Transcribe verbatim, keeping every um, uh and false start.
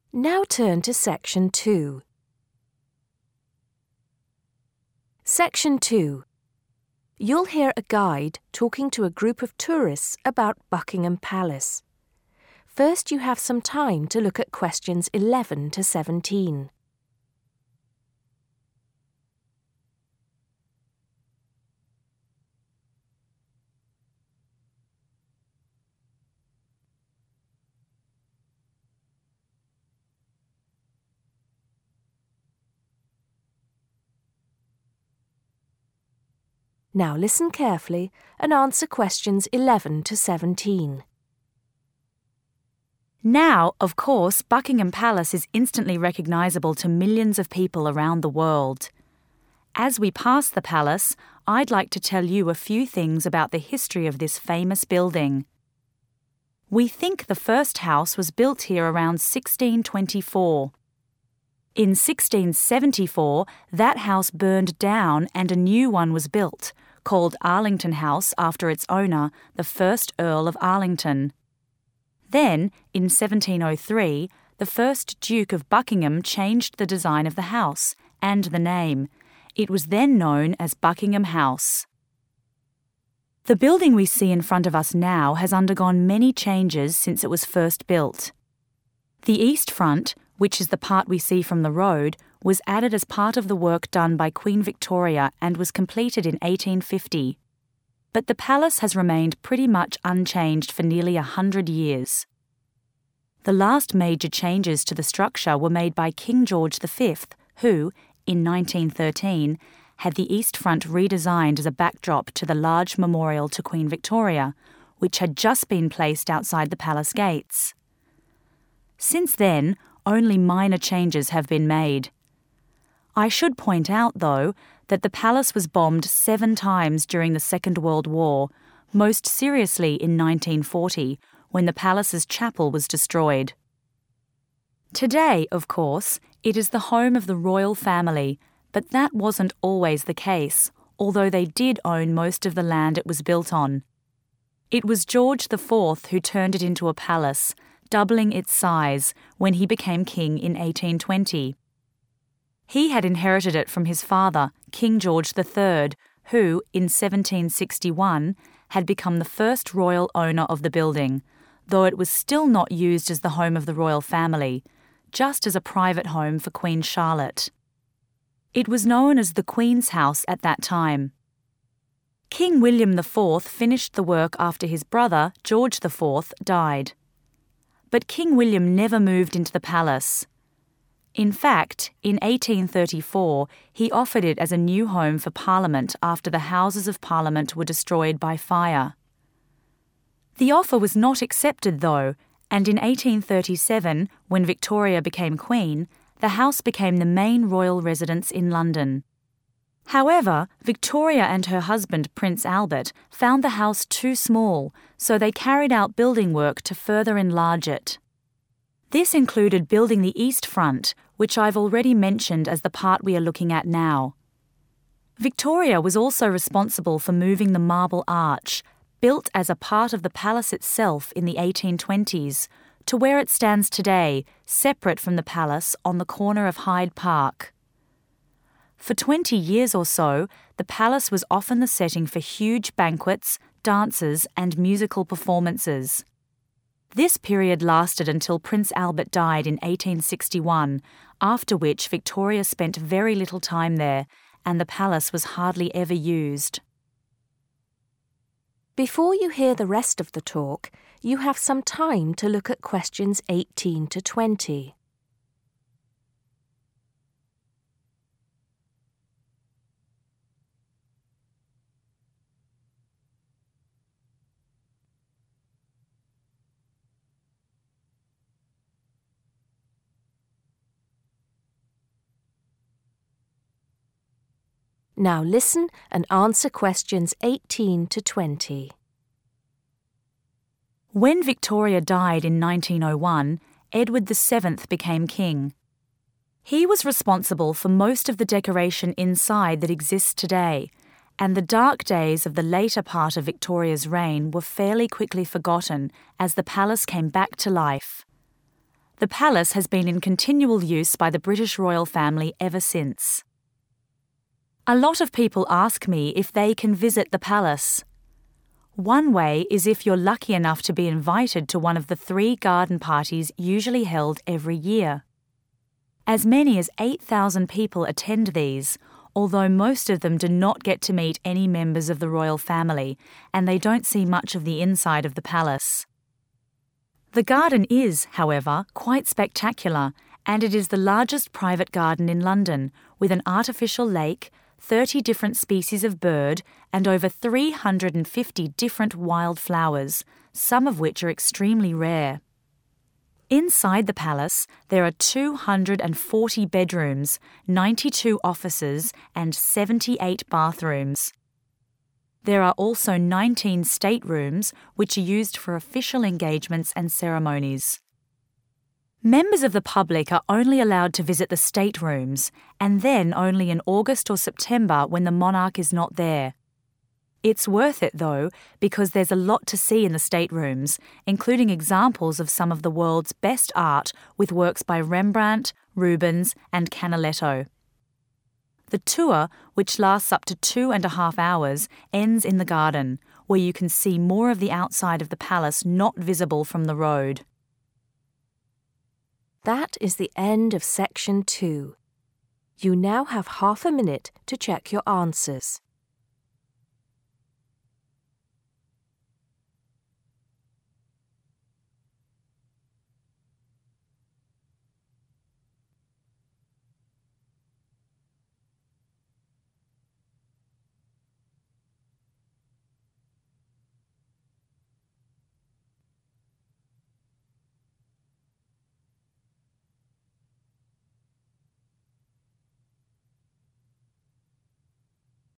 Now turn to Section two. Section two. You'll hear a guide talking to a group of tourists about Buckingham Palace. First, you have some time to look at questions eleven to seventeen. Now listen carefully and answer questions eleven to seventeen. Now, of course, Buckingham Palace is instantly recognisable to millions of people around the world. As we pass the palace, I'd like to tell you a few things about the history of this famous building. We think the first house was built here around sixteen twenty-four. In sixteen seventy-four, that house burned down and a new one was built, called Arlington House after its owner, the first Earl of Arlington. Then, in seventeen oh three, the first Duke of Buckingham changed the design of the house and the name. It was then known as Buckingham House. The building we see in front of us now has undergone many changes since it was first built. The east front, which is the part we see from the road, was added as part of the work done by Queen Victoria and was completed in eighteen fifty. But the palace has remained pretty much unchanged for nearly a hundred years. The last major changes to the structure were made by King George the Fifth, who, in nineteen thirteen, had the east front redesigned as a backdrop to the large memorial to Queen Victoria, which had just been placed outside the palace gates. Since then, only minor changes have been made. I should point out, though, that the palace was bombed seven times during the Second World War, most seriously in nineteen forty, when the palace's chapel was destroyed. Today, of course, it is the home of the royal family, but that wasn't always the case, although they did own most of the land it was built on. It was George the Fourth who turned it into a palace, doubling its size when he became king in eighteen twenty. He had inherited it from his father, King George the Third, who, in seventeen sixty-one, had become the first royal owner of the building, though it was still not used as the home of the royal family, just as a private home for Queen Charlotte. It was known as the Queen's House at that time. King William the Fourth finished the work after his brother, George the Fourth, died. But King William never moved into the palace. In fact, in eighteen thirty-four, he offered it as a new home for Parliament after the Houses of Parliament were destroyed by fire. The offer was not accepted, though, and in eighteen thirty-seven, when Victoria became Queen, the house became the main royal residence in London. However, Victoria and her husband, Prince Albert, found the house too small, so they carried out building work to further enlarge it. This included building the east front, which I've already mentioned as the part we are looking at now. Victoria was also responsible for moving the Marble Arch, built as a part of the palace itself in the eighteen twenties, to where it stands today, separate from the palace on the corner of Hyde Park. For twenty years or so, the palace was often the setting for huge banquets, dances, and musical performances. This period lasted until Prince Albert died in eighteen sixty-one, after which Victoria spent very little time there, and the palace was hardly ever used. Before you hear the rest of the talk, you have some time to look at questions eighteen to twenty. Now listen and answer questions eighteen to twenty. When Victoria died in nineteen oh one, Edward the Seventh became king. He was responsible for most of the decoration inside that exists today, and the dark days of the later part of Victoria's reign were fairly quickly forgotten as the palace came back to life. The palace has been in continual use by the British royal family ever since. A lot of people ask me if they can visit the palace. One way is if you're lucky enough to be invited to one of the three garden parties usually held every year. As many as eight thousand people attend these, although most of them do not get to meet any members of the royal family, and they don't see much of the inside of the palace. The garden is, however, quite spectacular, and it is the largest private garden in London, with an artificial lake, thirty different species of bird, and over three hundred fifty different wild flowers, some of which are extremely rare. Inside the palace, there are two hundred forty bedrooms, ninety-two offices, and seventy-eight bathrooms. There are also nineteen staterooms, which are used for official engagements and ceremonies. Members of the public are only allowed to visit the staterooms, and then only in August or September when the monarch is not there. It's worth it, though, because there's a lot to see in the staterooms, including examples of some of the world's best art with works by Rembrandt, Rubens, and Canaletto. The tour, which lasts up to two and a half hours, ends in the garden, where you can see more of the outside of the palace not visible from the road. That is the end of section two. You now have half a minute to check your answers.